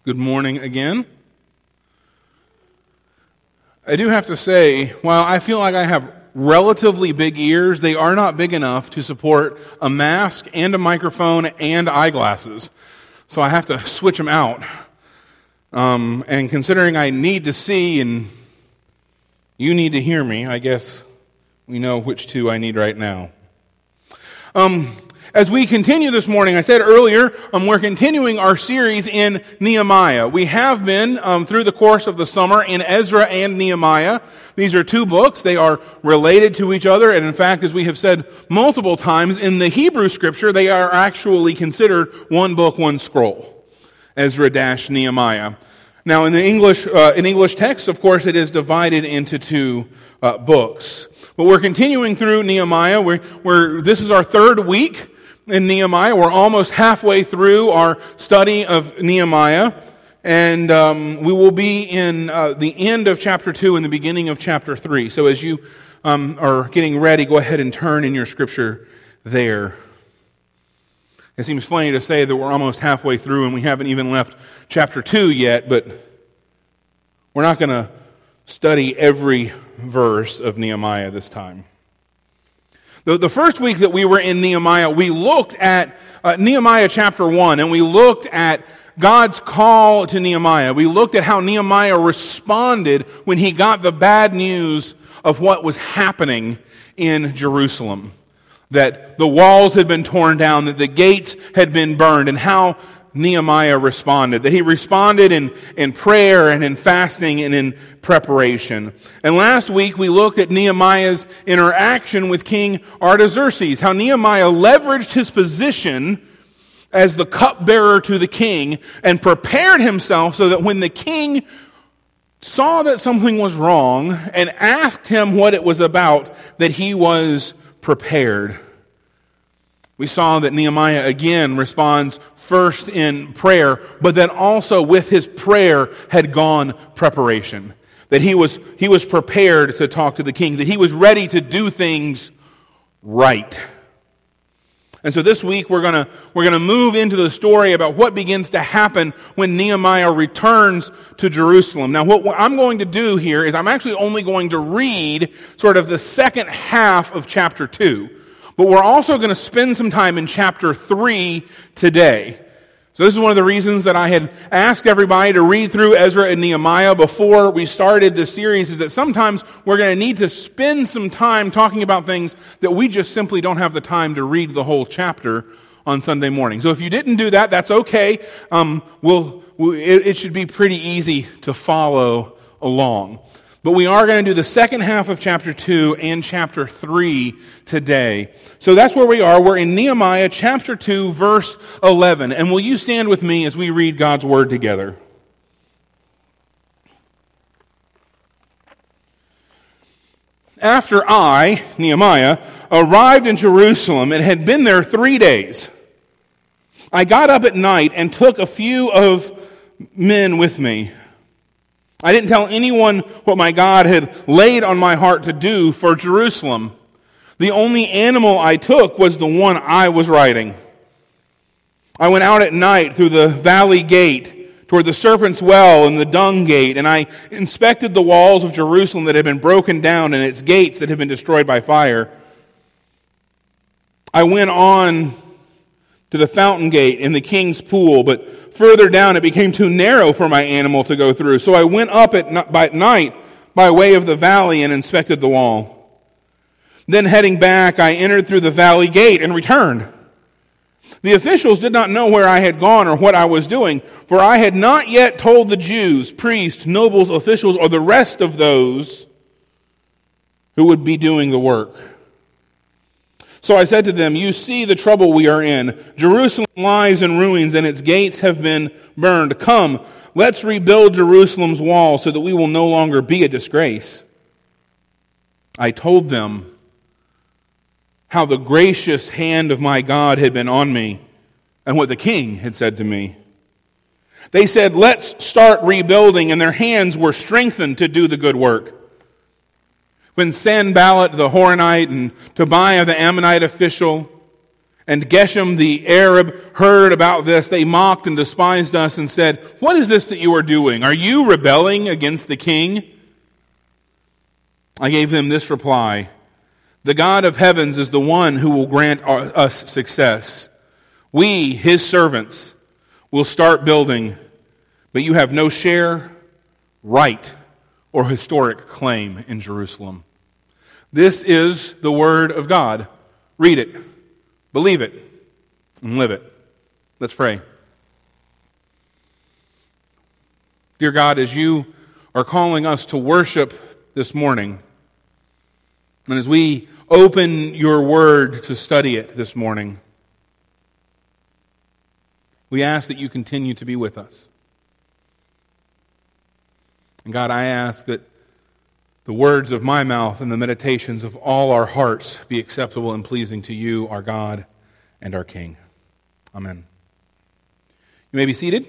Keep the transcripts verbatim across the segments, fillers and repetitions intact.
Good morning again. I do have to say, while I feel like I have relatively big ears, they are not big enough to support a mask and a microphone and eyeglasses. So I have to switch them out. Um, and considering I need to see and you need to hear me, I guess we know which two I need right now. Um... As we continue this morning, I said earlier, um, we're continuing our series in Nehemiah. We have been, um, through the course of the summer, in Ezra and Nehemiah. These are two books. They are related to each other, and in fact, as we have said multiple times, in the Hebrew Scripture, they are actually considered one book, one scroll. Ezra-Nehemiah. Now, in the English, uh, in English text, of course, it is divided into two uh, books. But we're continuing through Nehemiah. We're, we're, this is our third week in Nehemiah. We're almost halfway through our study of Nehemiah, and um, we will be in uh, the end of chapter two and the beginning of chapter three. So as you um, are getting ready, go ahead and turn in your scripture there. It seems funny to say that we're almost halfway through and we haven't even left chapter two yet, but we're not going to study every verse of Nehemiah this time. The, the first week that we were in Nehemiah, we looked at uh, Nehemiah chapter one, and we looked at God's call to Nehemiah. We looked at how Nehemiah responded when he got the bad news of what was happening in Jerusalem. That the walls had been torn down, that the gates had been burned, and how Nehemiah responded. That he responded in, in prayer and in fasting and in preparation. And last week we looked at Nehemiah's interaction with King Artaxerxes. How Nehemiah leveraged his position as the cupbearer to the king and prepared himself so that when the king saw that something was wrong and asked him what it was about, that he was prepared. We saw that Nehemiah again responds first in prayer, but then also with his prayer had gone preparation. That he was he was prepared to talk to the king, that he was ready to do things right. And so this week we're gonna we're gonna move into the story about what begins to happen when Nehemiah returns to Jerusalem. Now what, what I'm going to do here is I'm actually only going to read sort of the second half of chapter two. But we're also going to spend some time in chapter three today. So this is one of the reasons that I had asked everybody to read through Ezra and Nehemiah before we started this series, is that sometimes we're going to need to spend some time talking about things that we just simply don't have the time to read the whole chapter on Sunday morning. So if you didn't do that, that's okay. Um, we'll, we'll it, it should be pretty easy to follow along. But we are going to do the second half of chapter two and chapter three today. So that's where we are. We're in Nehemiah chapter two, verse eleven. And will you stand with me as we read God's word together? After I, Nehemiah, arrived in Jerusalem and had been there three days, I got up at night and took a few of men with me. I didn't tell anyone what my God had laid on my heart to do for Jerusalem. The only animal I took was the one I was riding. I went out at night through the valley gate toward the serpent's well and the dung gate, and I inspected the walls of Jerusalem that had been broken down and its gates that had been destroyed by fire. I went on to the fountain gate in the king's pool, but further down it became too narrow for my animal to go through. So I went up at by night by way of the valley and inspected the wall. Then heading back, I entered through the valley gate and returned. The officials did not know where I had gone or what I was doing, for I had not yet told the Jews, priests, nobles, officials, or the rest of those who would be doing the work. So I said to them, you see the trouble we are in. Jerusalem lies in ruins and its gates have been burned. Come, let's rebuild Jerusalem's wall so that we will no longer be a disgrace. I told them how the gracious hand of my God had been on me and what the king had said to me. They said, let's start rebuilding, and their hands were strengthened to do the good work. When Sanballat the Horonite and Tobiah the Ammonite official And Geshem the Arab heard about this. They mocked and despised us and said, "What is this that you are doing? Are you rebelling against the king?" I gave them this reply: "The God of heavens is the one who will grant our, us success. We, his servants, will start building, but you have no share, right, or historic claim in Jerusalem." This is the word of God. Read it, believe it, and live it. Let's pray. Dear God, as you are calling us to worship this morning, and as we open your word to study it this morning, we ask that you continue to be with us. And God, I ask that the words of my mouth and the meditations of all our hearts be acceptable and pleasing to you, our God and our King. Amen. You may be seated.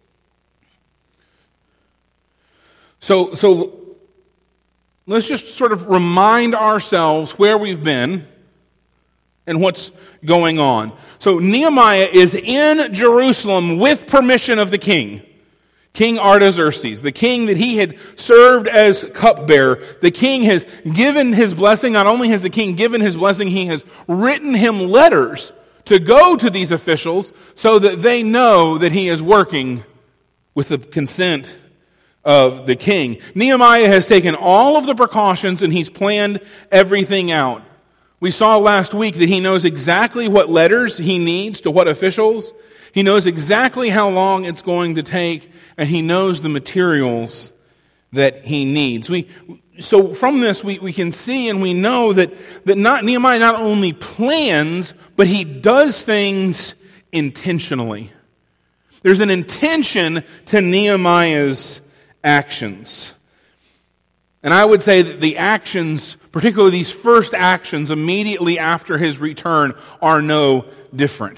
So, so let's just sort of remind ourselves where we've been and what's going on. So Nehemiah is in Jerusalem with permission of the king, King Artaxerxes, the king that he had served as cupbearer. The king has given his blessing. Not only has the king given his blessing, he has written him letters to go to these officials so that they know that he is working with the consent of the king. Nehemiah has taken all of the precautions and he's planned everything out. We saw last week that he knows exactly what letters he needs to what officials. He knows exactly how long it's going to take, and he knows the materials that he needs. We so from this we, we can see and we know that, that not Nehemiah not only plans, but he does things intentionally. There's an intention to Nehemiah's actions. And I would say that the actions, particularly these first actions immediately after his return, are no different.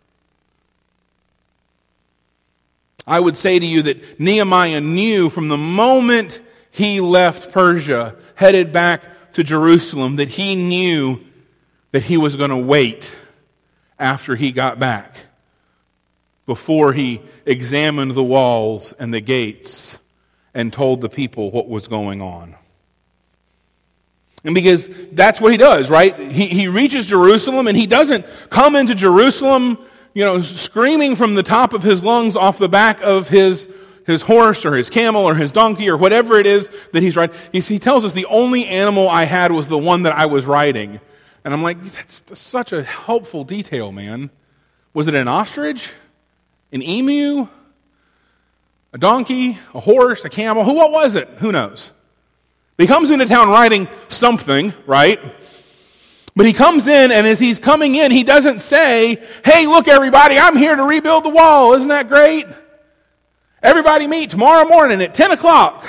I would say to you that Nehemiah knew from the moment he left Persia, headed back to Jerusalem, that he knew that he was going to wait after he got back, before he examined the walls and the gates and told the people what was going on. And because that's what he does, right? He, he reaches Jerusalem, and he doesn't come into Jerusalem, you know, screaming from the top of his lungs off the back of his, his horse or his camel or his donkey or whatever it is that he's riding. He, he tells us the only animal I had was the one that I was riding. And I'm like, that's such a helpful detail, man. Was it an ostrich? An emu? A donkey? A horse? A camel? Who? What was it? Who knows? He comes into town riding something, right? But he comes in, and as he's coming in, he doesn't say, "Hey, look, everybody, I'm here to rebuild the wall. Isn't that great? Everybody meet tomorrow morning at ten o'clock.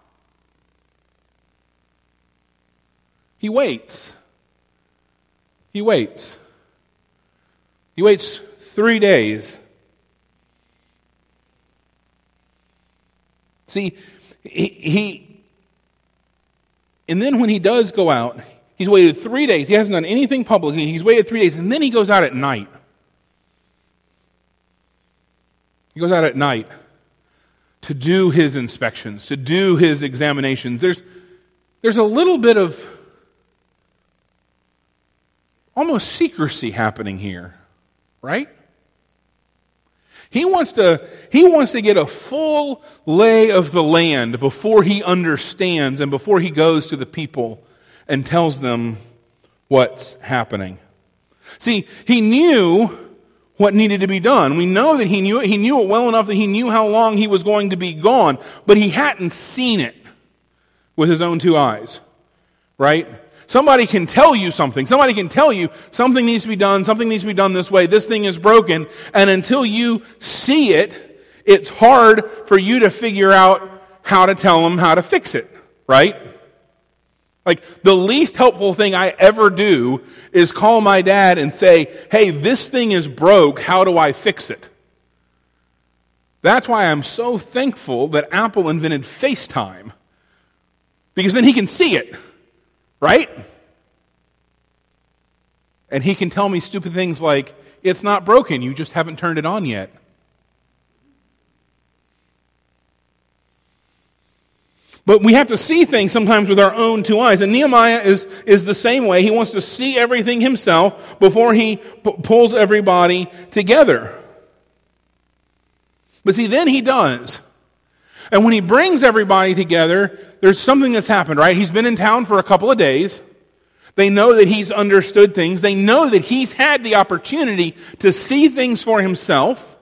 He waits. He waits. He waits three days. See, he... he And then when he does go out, he's waited three days. He hasn't done anything publicly. He's waited three days, and then he goes out at night. He goes out at night to do his inspections, to do his examinations. There's, there's a little bit of almost secrecy happening here, right? He wants to, he wants to get a full lay of the land before he understands and before he goes to the people and tells them what's happening. See, he knew what needed to be done. We know that he knew it. He knew it well enough that he knew how long he was going to be gone, but he hadn't seen it with his own two eyes, right? Somebody can tell you something. Somebody can tell you something needs to be done, something needs to be done this way, this thing is broken, and until you see it, it's hard for you to figure out how to tell them how to fix it, right? Like, the least helpful thing I ever do is call my dad and say, "Hey, this thing is broke, how do I fix it?" That's why I'm so thankful that Apple invented FaceTime, because then he can see it. Right? And he can tell me stupid things like, it's not broken, you just haven't turned it on yet. But we have to see things sometimes with our own two eyes. And Nehemiah is, is the same way. He wants to see everything himself before he p- pulls everybody together. But see, then he does. And when he brings everybody together, there's something that's happened, right? He's been in town for a couple of days. They know that he's understood things. They know that he's had the opportunity to see things for himself.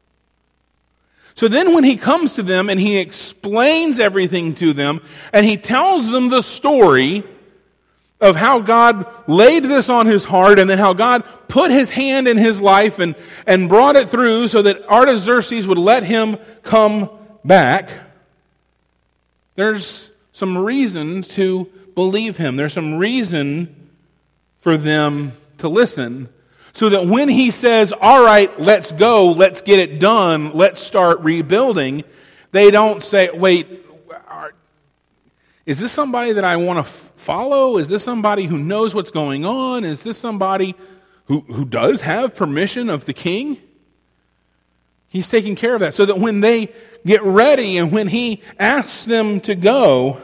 So then when he comes to them and he explains everything to them, and he tells them the story of how God laid this on his heart, and then how God put his hand in his life and, and brought it through so that Artaxerxes would let him come back, there's some reason to believe him. There's some reason for them to listen. So that when he says, all right, let's go, let's get it done, let's start rebuilding, they don't say, wait, is this somebody that I want to f- follow? Is this somebody who knows what's going on? Is this somebody who, who does have permission of the king? He's taking care of that. So that when they get ready and when he asks them to go,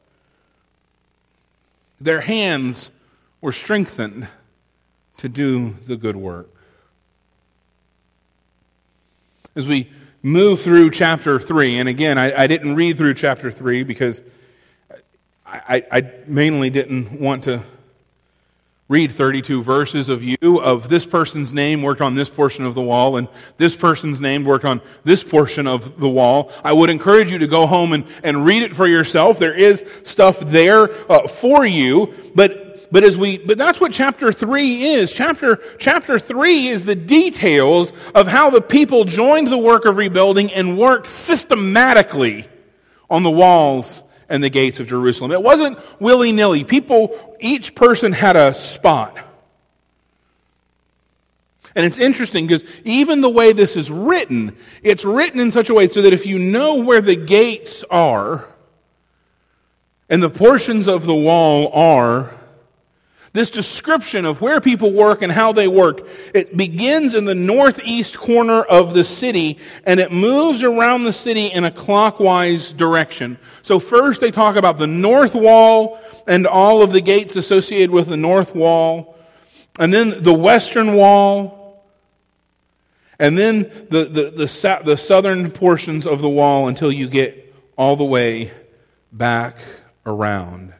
their hands were strengthened to do the good work. As we move through chapter three, and again, I, I didn't read through chapter three because I, I, I mainly didn't want to read thirty-two verses of you, of this person's name worked on this portion of the wall, and this person's name worked on this portion of the wall. I would encourage you to go home and, and read it for yourself. There is stuff there uh, for you, but But as we, but that's what chapter three is. Chapter, chapter three is the details of how the people joined the work of rebuilding and worked systematically on the walls and the gates of Jerusalem. It wasn't willy-nilly. People, each person had a spot. And it's interesting because even the way this is written, it's written in such a way so that if you know where the gates are and the portions of the wall are, this description of where people work and how they work, it begins in the northeast corner of the city, and it moves around the city in a clockwise direction. So first they talk about the north wall and all of the gates associated with the north wall, and then the western wall, and then the, the, the, the southern portions of the wall until you get all the way back around.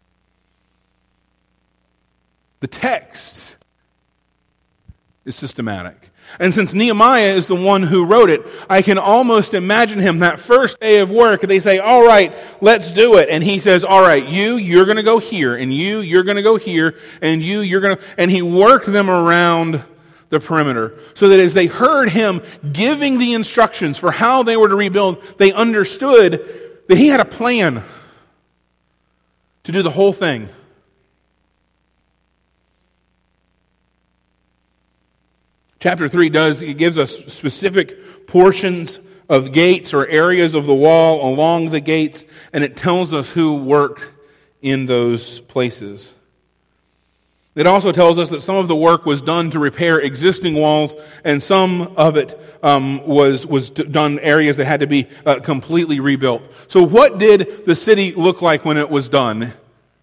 The text is systematic. And since Nehemiah is the one who wrote it, I can almost imagine him that first day of work. They say, all right, let's do it. And he says, all right, you, you're going to go here. And you, you're going to go here. And you, you're going to... And he worked them around the perimeter. So that as they heard him giving the instructions for how they were to rebuild, they understood that he had a plan to do the whole thing. Chapter three does, it gives us specific portions of gates or areas of the wall along the gates, and it tells us who worked in those places. It also tells us that some of the work was done to repair existing walls, and some of it um, was, was done areas that had to be uh, completely rebuilt. So what did the city look like when it was done?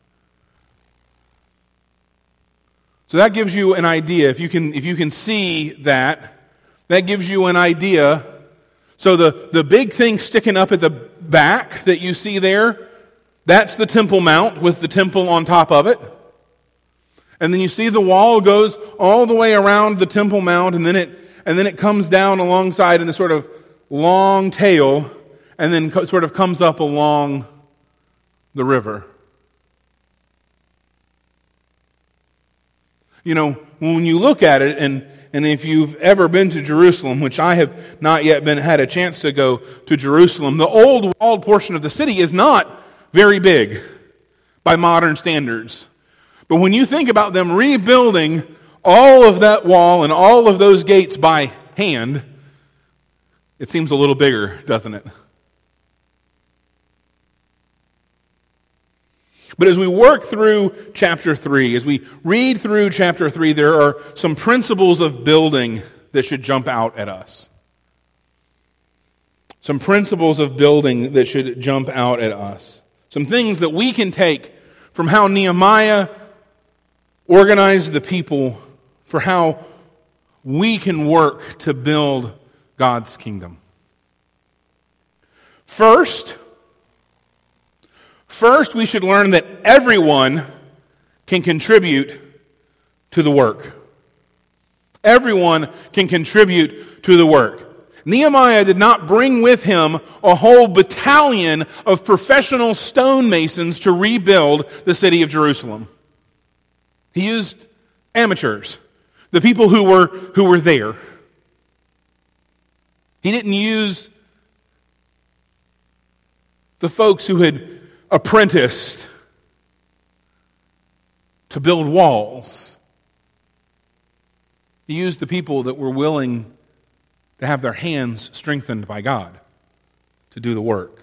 So that gives you an idea. If you can, if you can see that, that gives you an idea. So the, the big thing sticking up at the back that you see there, that's the Temple Mount with the temple on top of it. And then you see the wall goes all the way around the Temple Mount, and then it and then it comes down alongside in the sort of long tail, and then co- sort of comes up along the river. You know, when you look at it, and, and if you've ever been to Jerusalem, which I have not yet been had a chance to go to Jerusalem, the old walled portion of the city is not very big by modern standards. But when you think about them rebuilding all of that wall and all of those gates by hand, it seems a little bigger, doesn't it? But as we work through chapter three, as we read through chapter three, there are some principles of building that should jump out at us. Some principles of building that should jump out at us. Some things that we can take from how Nehemiah organized the people for how we can work to build God's kingdom. First, first we should learn that everyone can contribute to the work. Everyone can contribute to the work. Nehemiah did not bring with him a whole battalion of professional stonemasons to rebuild the city of Jerusalem. He used amateurs, the people who were who were there. He didn't use the folks who had apprenticed to build walls. He used the people that were willing to have their hands strengthened by God to do the work.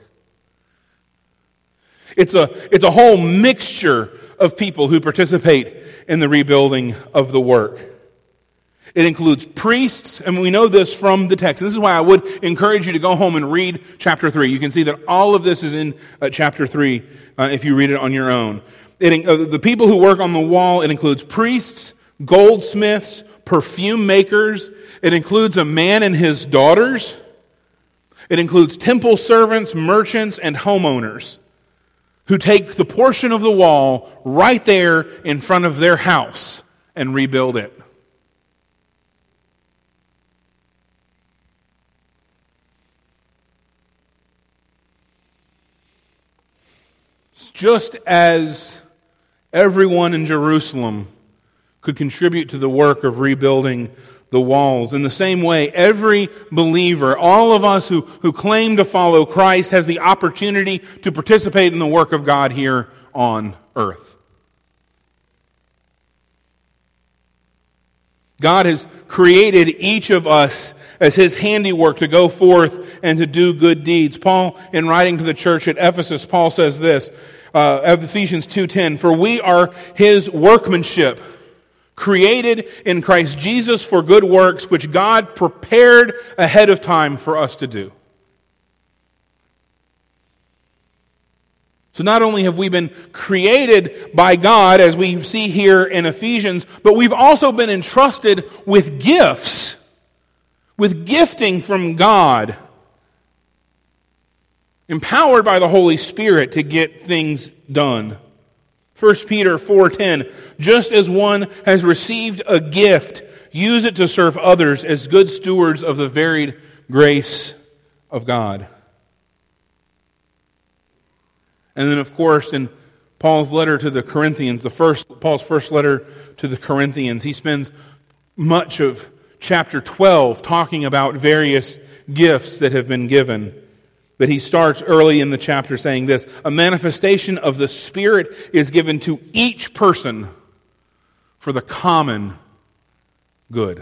It's a, it's a whole mixture of people who participate in the rebuilding of the work. It includes priests, and we know this from the text. And this is why I would encourage you to go home and read chapter three. You can see that all of this is in uh, chapter three uh, if you read it on your own. It, uh, the people who work on the wall, it includes priests, goldsmiths, perfume makers. It includes a man and his daughters. It includes temple servants, merchants, and homeowners who take the portion of the wall right there in front of their house and rebuild it. Just as everyone in Jerusalem could contribute to the work of rebuilding the walls, in the same way, every believer, all of us who, who claim to follow Christ, has the opportunity to participate in the work of God here on earth. God has created each of us as His handiwork to go forth and to do good deeds. Paul, in writing to the church at Ephesus, Paul says this, uh, Ephesians two ten, "For we are His workmanship, created in Christ Jesus for good works, which God prepared ahead of time for us to do." So not only have we been created by God, as we see here in Ephesians, but we've also been entrusted with gifts, with gifting from God, empowered by the Holy Spirit to get things done. First Peter four ten, "Just as one has received a gift, use it to serve others as good stewards of the varied grace of God." And then, of course, in Paul's letter to the Corinthians, the first Paul's first letter to the Corinthians, he spends much of chapter twelve talking about various gifts that have been given. But he starts early in the chapter saying this, "A manifestation of the Spirit is given to each person for the common good."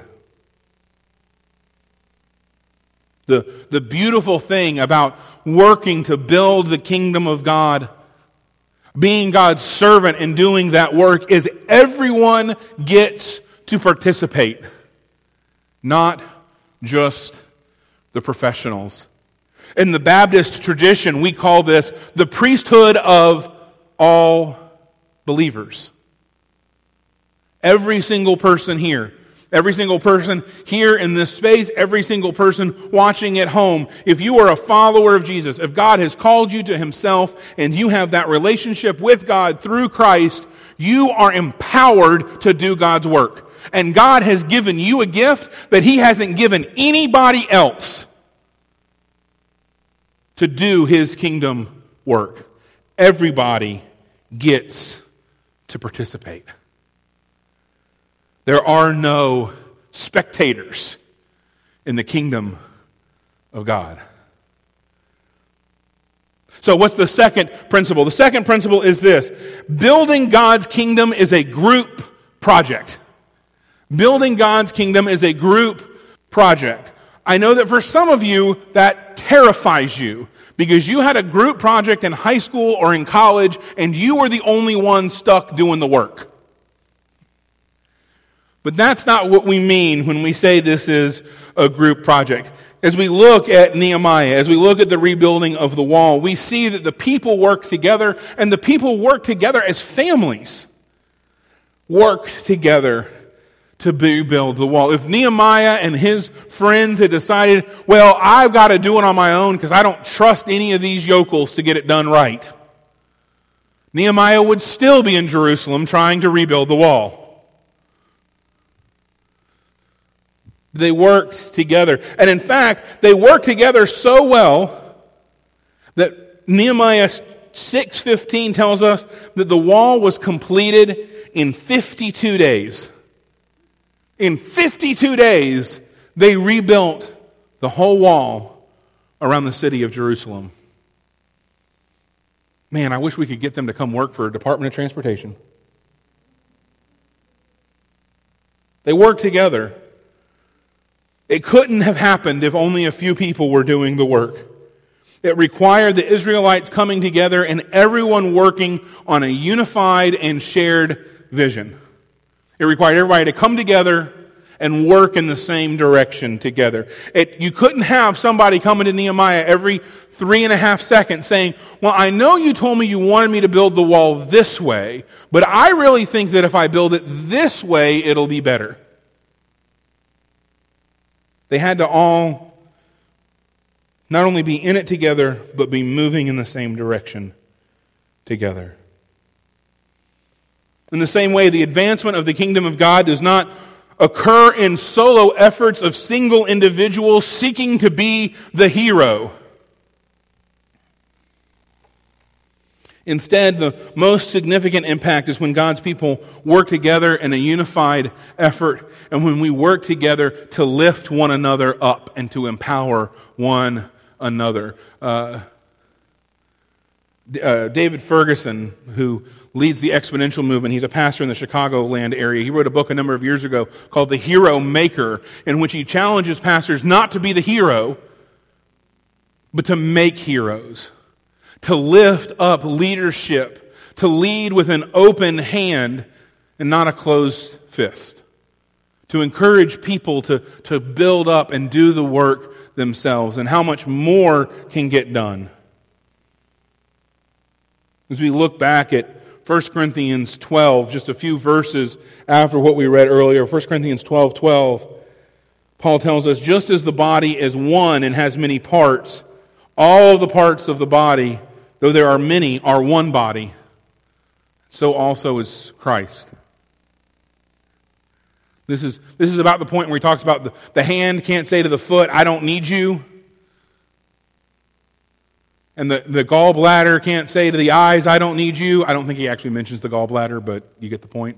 The, the beautiful thing about working to build the kingdom of God, being God's servant and doing that work, is everyone gets to participate, not just the professionals. In the Baptist tradition, we call this the priesthood of all believers. Every single person here, every single person here in this space, every single person watching at home, if you are a follower of Jesus, if God has called you to Himself and you have that relationship with God through Christ, you are empowered to do God's work. And God has given you a gift that He hasn't given anybody else to do His kingdom work. Everybody gets to participate. There are no spectators in the kingdom of God. So what's the second principle? The second principle is this: building God's kingdom is a group project. Building God's kingdom is a group project. I know that for some of you, that terrifies you because you had a group project in high school or in college and you were the only one stuck doing the work. But that's not what we mean when we say this is a group project. As we look at Nehemiah, as we look at the rebuilding of the wall, we see that the people work together, and the people work together as families. Worked together to rebuild the wall. If Nehemiah and his friends had decided, well, I've got to do it on my own because I don't trust any of these yokels to get it done right, Nehemiah would still be in Jerusalem trying to rebuild the wall. They worked together. And in fact, they worked together so well that Nehemiah six fifteen tells us that the wall was completed in fifty-two days. In fifty-two days, they rebuilt the whole wall around the city of Jerusalem. Man, I wish we could get them to come work for Department of Transportation. They worked together. It couldn't have happened if only a few people were doing the work. It required the Israelites coming together and everyone working on a unified and shared vision. It required everybody to come together and work in the same direction together. It, you couldn't have somebody coming to Nehemiah every three and a half seconds saying, well, I know you told me you wanted me to build the wall this way, but I really think that if I build it this way, it'll be better. They had to all not only be in it together, but be moving in the same direction together. In the same way, the advancement of the kingdom of God does not occur in solo efforts of single individuals seeking to be the hero. Instead, the most significant impact is when God's people work together in a unified effort and when we work together to lift one another up and to empower one another. Uh, uh, David Ferguson, who leads the exponential movement, he's a pastor in the Chicagoland area. He wrote a book a number of years ago called The Hero Maker, in which he challenges pastors not to be the hero, but to make heroes. To lift up leadership, to lead with an open hand and not a closed fist. To encourage people to, to build up and do the work themselves, and how much more can get done. As we look back at First Corinthians twelve, just a few verses after what we read earlier, First Corinthians twelve twelve, Paul tells us, just as the body is one and has many parts, all of the parts of the body, though there are many, are one body, so also is Christ. This is, this is about the point where he talks about the, the hand can't say to the foot, I don't need you. And the, the gallbladder can't say to the eyes, I don't need you. I don't think he actually mentions the gallbladder, but you get the point.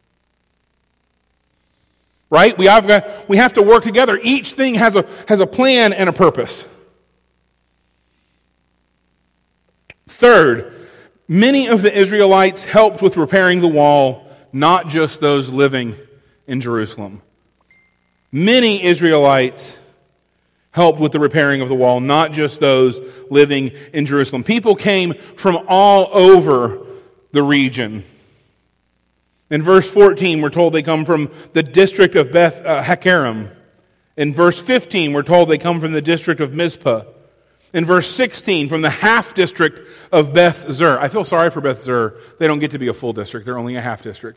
Right? We have, got, we have to work together. Each thing has a, has a plan and a purpose. Third, many of the Israelites helped with repairing the wall, not just those living in Jerusalem. Many Israelites helped with the repairing of the wall, not just those living in Jerusalem. People came from all over the region. In verse fourteen, we're told they come from the district of Beth uh, Hakerem. In verse fifteen, we're told they come from the district of Mizpah. In verse sixteen, from the half district of Beth Zur. I feel sorry for Beth Zur. They don't get to be a full district. They're only a half district.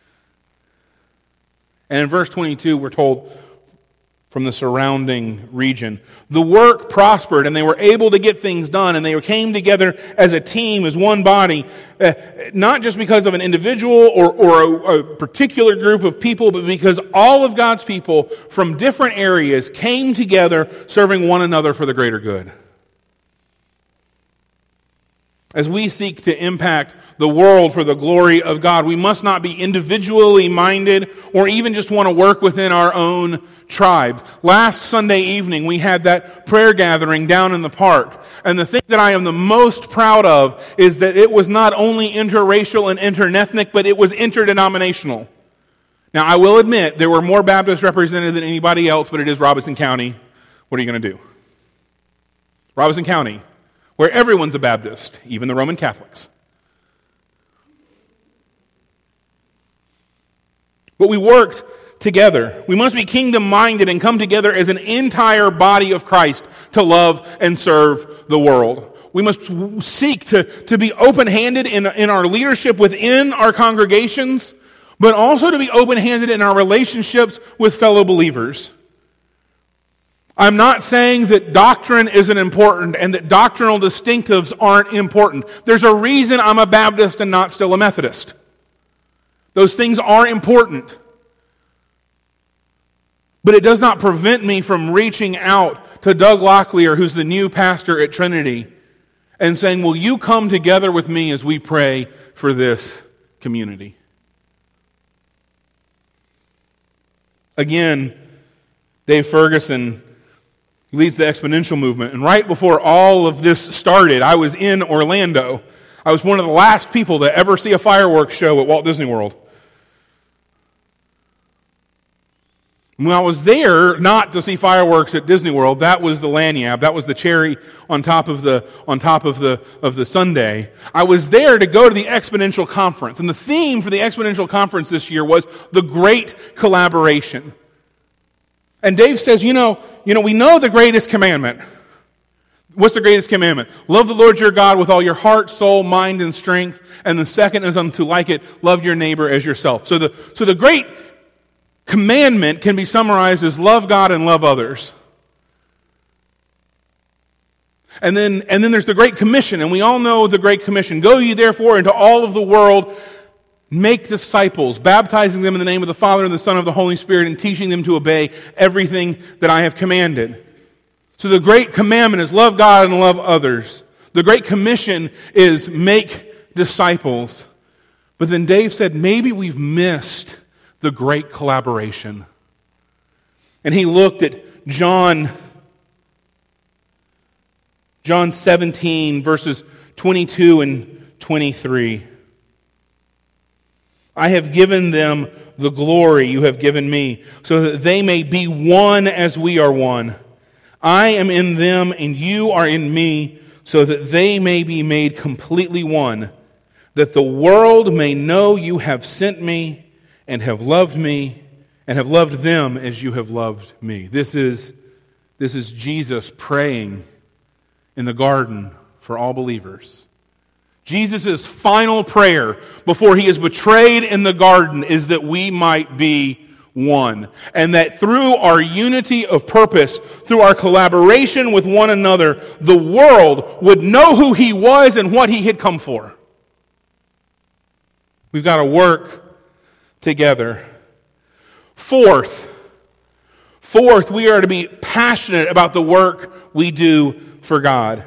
And in verse twenty-two, we're told from the surrounding region. The work prospered, and they were able to get things done, and they came together as a team, as one body, uh, not just because of an individual or, or a, a particular group of people, but because all of God's people from different areas came together serving one another for the greater good. As we seek to impact the world for the glory of God, we must not be individually minded or even just want to work within our own tribes. Last Sunday evening, we had that prayer gathering down in the park. And the thing that I am the most proud of is that it was not only interracial and interethnic, but it was interdenominational. Now, I will admit, there were more Baptists represented than anybody else, but it is Robeson County. what are you going to do? Robeson County, where everyone's a Baptist, even the Roman Catholics. But we worked together. We must be kingdom-minded and come together as an entire body of Christ to love and serve the world. We must seek to, to be open-handed in, in our leadership within our congregations, but also to be open-handed in our relationships with fellow believers. I'm not saying that doctrine isn't important and that doctrinal distinctives aren't important. There's a reason I'm a Baptist and not still a Methodist. Those things are important. But it does not prevent me from reaching out to Doug Locklear, who's the new pastor at Trinity, and saying, will you come together with me as we pray for this community? Again, Dave Ferguson leads the exponential movement. And right before all of this started, I was in Orlando. I was one of the last people to ever see a fireworks show at Walt Disney World. When I was there, not to see fireworks at Disney World, that was the lanyard, that was the cherry on top of the on top of the of the sundae. I was there to go to the Exponential Conference, and the theme for the Exponential Conference this year was the Great Collaboration. And Dave says, you know, you know, we know the greatest commandment. What's the greatest commandment? Love the Lord your God with all your heart, soul, mind, and strength. And the second is unto like it, love your neighbor as yourself. So the so the great commandment can be summarized as love God and love others. And then, and then there's the Great Commission, and we all know the Great Commission. Go ye therefore into all of the world, make disciples, baptizing them in the name of the Father and the Son and of the Holy Spirit, and teaching them to obey everything that I have commanded. So the Great Commandment is love God and love others. The Great Commission is make disciples. But then Dave said, maybe we've missed the Great Collaboration. And he looked at John, John seventeen, verses twenty-two and twenty-three. I have given them the glory you have given me, so that they may be one as we are one. I am in them, and you are in me, so that they may be made completely one, that the world may know you have sent me, and have loved me, and have loved them as you have loved me. This is, this is Jesus praying in the garden for all believers. Jesus' final prayer before he is betrayed in the garden is that we might be one. And that through our unity of purpose, through our collaboration with one another, the world would know who he was and what he had come for. We've got to work together. Fourth, fourth, we are to be passionate about the work we do for God.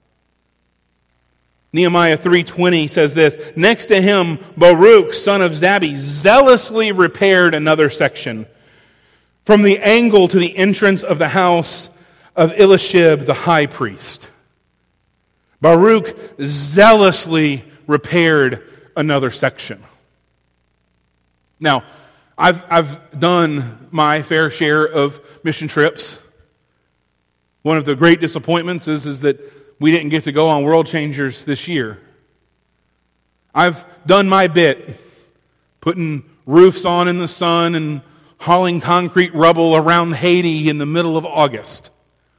Nehemiah three twenty says this, next to him, Baruch, son of Zabdi, zealously repaired another section from the angle to the entrance of the house of Eliashib, the high priest. Baruch zealously repaired another section. Now, I've I've done my fair share of mission trips. One of the great disappointments is, is that we didn't get to go on World Changers this year. I've done my bit, putting roofs on in the sun and hauling concrete rubble around Haiti in the middle of August.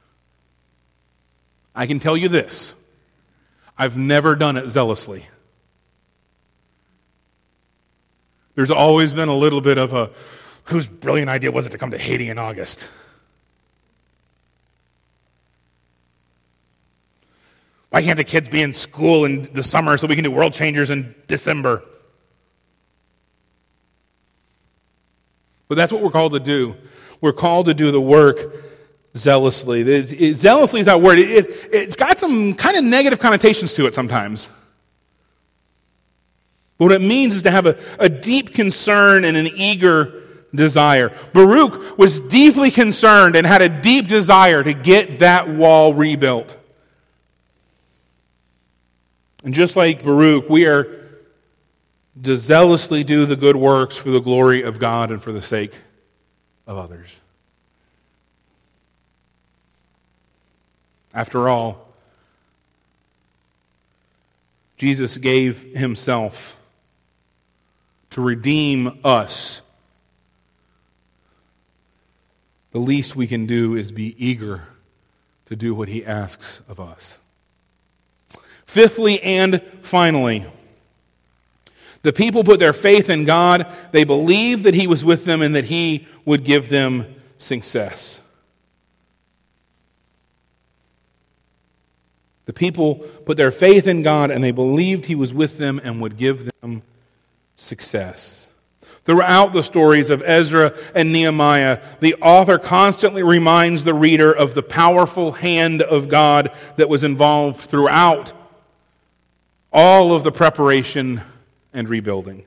I can tell you this, I've never done it zealously. There's always been a little bit of a, whose brilliant idea was it to come to Haiti in August? Why can't the kids be in school in the summer so we can do World Changers in December? But that's what we're called to do. We're called to do the work zealously. It, it, zealously is that word. It, it, it's got some kind of negative connotations to it sometimes. What it means is to have a, a deep concern and an eager desire. Baruch was deeply concerned and had a deep desire to get that wall rebuilt. And just like Baruch, we are to zealously do the good works for the glory of God and for the sake of others. After all, Jesus gave himself to redeem us. The least we can do is be eager to do what he asks of us. Fifthly and finally, the people put their faith in God. They believed that he was with them and that he would give them success. The people put their faith in God and they believed he was with them and would give them success. Throughout the stories of Ezra and Nehemiah, the author constantly reminds the reader of the powerful hand of God that was involved throughout all of the preparation and rebuilding.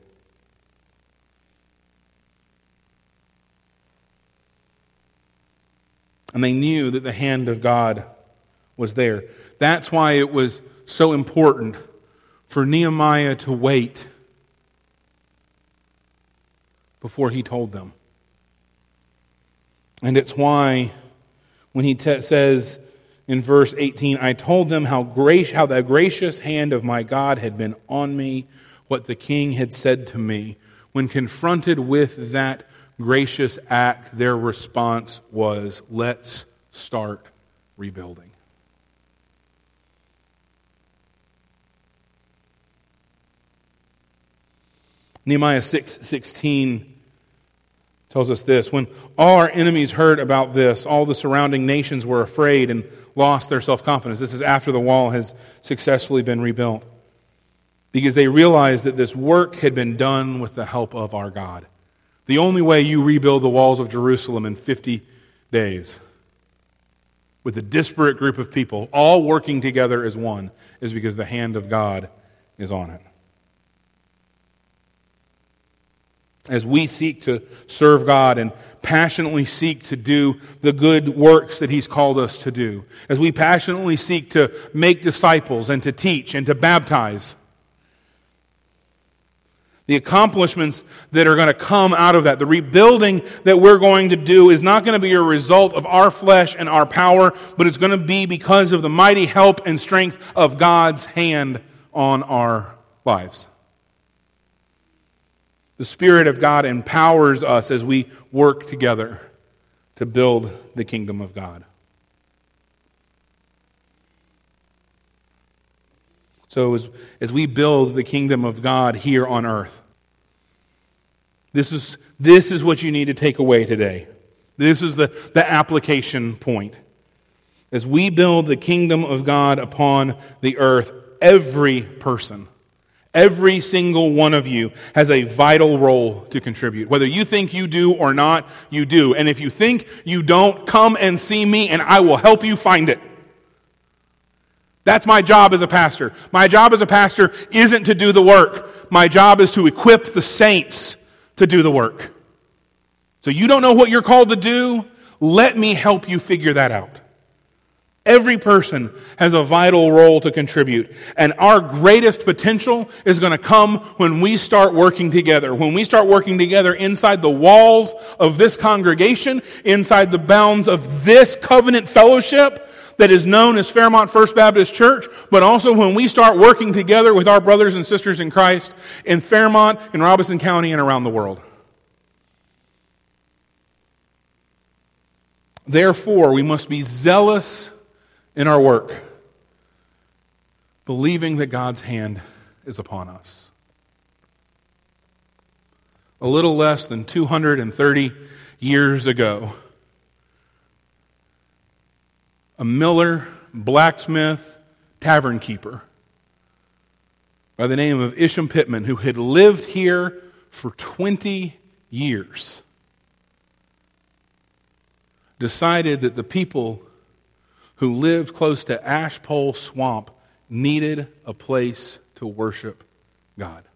And they knew that the hand of God was there. That's why it was so important for Nehemiah to wait before he told them. And it's why when he te- says in verse eighteen, I told them how grac- how the gracious hand of my God had been on me, what the king had said to me. When confronted with that gracious act, their response was, let's start rebuilding. Nehemiah six sixteen tells us this. When all our enemies heard about this, all the surrounding nations were afraid and lost their self-confidence. This is after the wall has successfully been rebuilt. Because they realized that this work had been done with the help of our God. The only way you rebuild the walls of Jerusalem in fifty days with a disparate group of people, all working together as one, is because the hand of God is on it. As we seek to serve God and passionately seek to do the good works that he's called us to do, as we passionately seek to make disciples and to teach and to baptize, the accomplishments that are going to come out of that, the rebuilding that we're going to do is not going to be a result of our flesh and our power, but it's going to be because of the mighty help and strength of God's hand on our lives. The Spirit of God empowers us as we work together to build the kingdom of God. So as, as we build the kingdom of God here on earth, this is, this is what you need to take away today. This is the, the application point. As we build the kingdom of God upon the earth, every person, every single one of you has a vital role to contribute. Whether you think you do or not, you do. And if you think you don't, come and see me and I will help you find it. That's my job as a pastor. My job as a pastor isn't to do the work. My job is to equip the saints to do the work. So you don't know what you're called to do? Let me help you figure that out. Every person has a vital role to contribute. And our greatest potential is going to come when we start working together. When we start working together inside the walls of this congregation, inside the bounds of this covenant fellowship that is known as Fairmont First Baptist Church, but also when we start working together with our brothers and sisters in Christ in Fairmont, in Robeson County, and around the world. Therefore, we must be zealous in our work, believing that God's hand is upon us. A little less than two hundred thirty years ago, a miller, blacksmith, tavern keeper by the name of Isham Pittman, who had lived here for twenty years, decided that the people who lived close to Ashpole Swamp needed a place to worship God.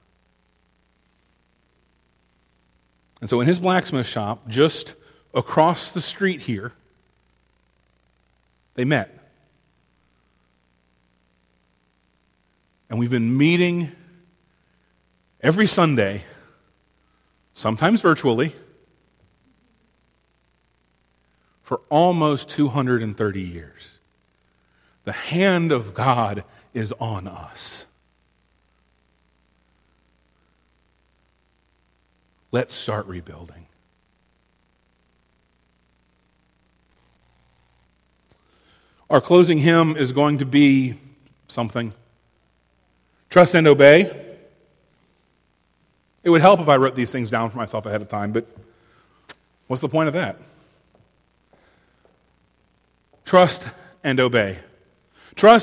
And so in his blacksmith shop, just across the street here, they met. And we've been meeting every Sunday, sometimes virtually, for almost two hundred thirty years. The hand of God is on us. Let's start rebuilding. Our closing hymn is going to be something. Trust and obey. It would help if I wrote these things down for myself ahead of time, but what's the point of that? Trust and obey. Trust